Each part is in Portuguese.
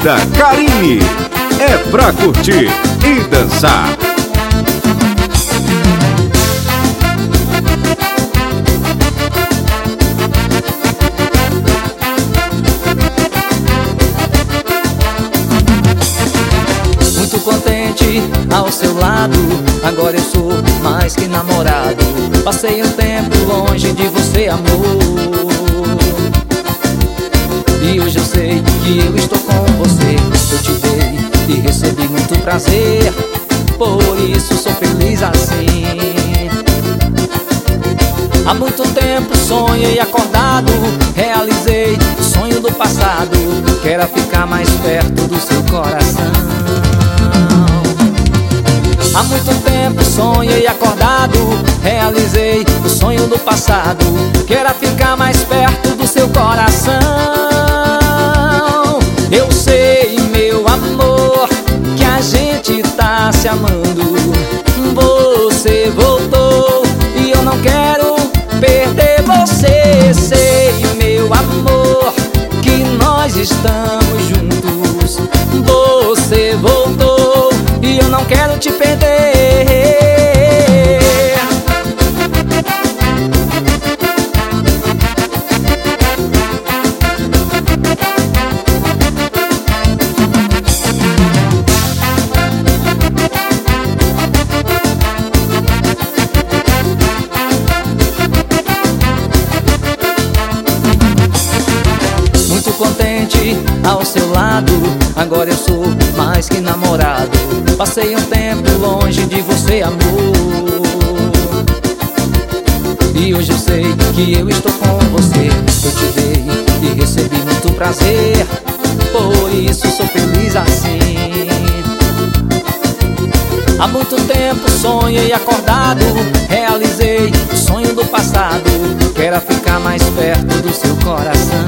Banda Carine. É pra curtir e dançar. Muito contente ao seu lado, agora eu sou mais que namorado. Passei um tempo longe de você, amor, e hoje eu sei que eu estou com você. Eu te dei e recebi muito prazer, por isso sou feliz assim. Há muito tempo sonhei acordado, realizei o sonho do passado, quero ficar mais perto do seu coração. Há muito tempo sonhei acordado, realizei o sonho do passado, quero ficar mais perto do seu coração. Eu sei, meu amor, que a gente tá se amando. Você voltou e eu não quero perder você. Sei, meu amor, que nós estamos juntos. Você voltou e eu não quero te perder. Muito contente ao seu lado, agora eu sou mais que namorado. Passei um tempo longe de você, amor, e hoje eu sei que eu estou com você. Eu te dei e recebi muito prazer, por isso sou feliz assim. Há muito tempo sonhei acordado, realizei o sonho do passado, quero ficar mais perto do seu coração.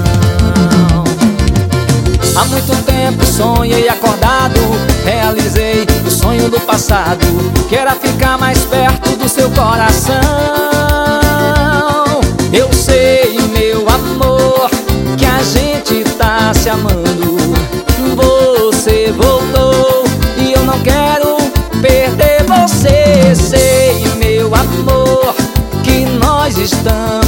Há muito tempo sonhei acordado, realizei o sonho do passado, quero ficar mais perto do seu coração. Eu sei, meu amor, que a gente tá se amando. Você voltou e eu não quero perder você. Sei, meu amor, que nós estamos